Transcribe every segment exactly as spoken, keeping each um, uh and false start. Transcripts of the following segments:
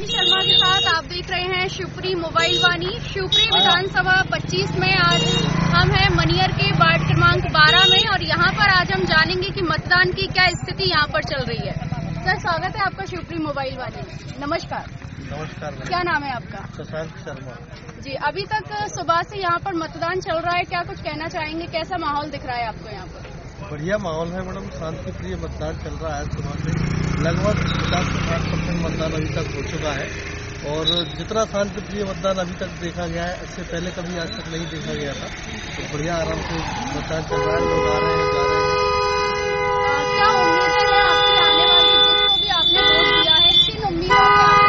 सलोनी शर्मा के साथ आप देख रहे हैं शिवपुरी मोबाइल वाणी। शिवपुरी विधानसभा पच्चीस में आज हम हैं मनियर के वार्ड क्रमांक बारह में और यहाँ पर आज हम जानेंगे कि मतदान की क्या स्थिति यहाँ पर चल रही है। सर, स्वागत है आपका शिवपुरी मोबाइल वाणी में। नमस्कार। नमस्कार। क्या नाम है आपका? शशांक शर्मा जी। अभी तक सुबह से यहाँ पर मतदान चल रहा है, क्या कुछ कहना चाहेंगे? कैसा माहौल दिख रहा है आपको यहाँ पर? बढ़िया माहौल है मैडम, शांतिप्रिय मतदान चल रहा है। सुबह से लगभग पचास से साठ परसेंट मतदान अभी तक हो चुका है और जितना शांतिप्रिय मतदान अभी तक देखा गया है इससे पहले कभी आज तक नहीं देखा गया था। तो बढ़िया आराम से मतदान चल रहा है, लोग आ रहे हैं, जा रहे हैं। क्या उम्मीदें हैं आपकी आने वाली, जिसको भी आपने वोट दिया है, किन उम्मीदों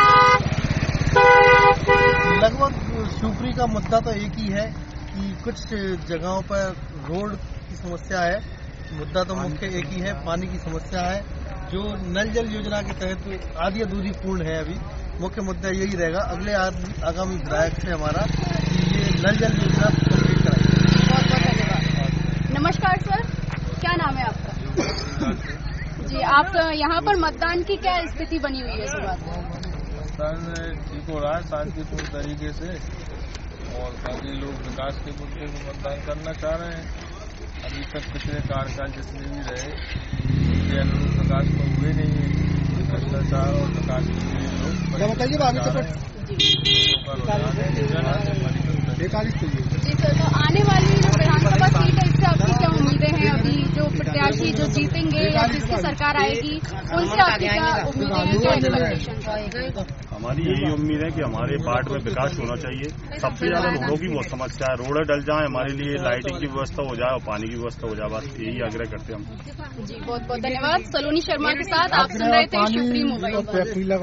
पे? लगभग शिवपुरी का मुद्दा तो एक ही है कि कुछ जगहों पर रोड की समस्या है। मुद्दा तो मुख्य एक ही है, पानी की समस्या है जो नल जल योजना के तहत आधी अधूरी पूर्ण है। अभी मुख्य मुद्दा यही रहेगा अगले आगामी विधायक से हमारा कि ये नल जल योजना कंप्लीट कराएंगे। बहुत बहुत धन्यवाद। नमस्कार सर, क्या नाम है आपका? जी, आप यहाँ पर मतदान की क्या स्थिति बनी हुई है सुबह? मतदान ठीक हो रहा है शांतिपूर्ण तरीके से और सभी लोग विकास के मुद्दे पर मतदान करना चाह रहे हैं। अभी तक पिछले कार्यकाल जितने भी रहे ये अनुरूप विकास तो हुए नहीं है। भ्रष्टाचार और विकास के लिए लोग बताइए। जी सर, तो आने वाली जो विधानसभा सीट है इससे आपकी क्या उम्मीदें हैं? अभी जो प्रत्याशी जो जीतेंगे या जिसकी सरकार आएगी उनसे आपकी क्या उम्मीदें हैं, क्या एक्सपेक्टेशन? हमारी यही उम्मीद है कि हमारे वार्ड में विकास होना चाहिए। सबसे ज्यादा रोडों की बहुत समस्या है, रोडें डल जाए, हमारे लिए लाइटिंग की व्यवस्था हो जाए और पानी की व्यवस्था हो जाए, बस यही आग्रह करते हैं हम। जी, बहुत बहुत धन्यवाद। सलोनी शर्मा के साथ आप सुन रहे थे शिवपुरी मोबाइल।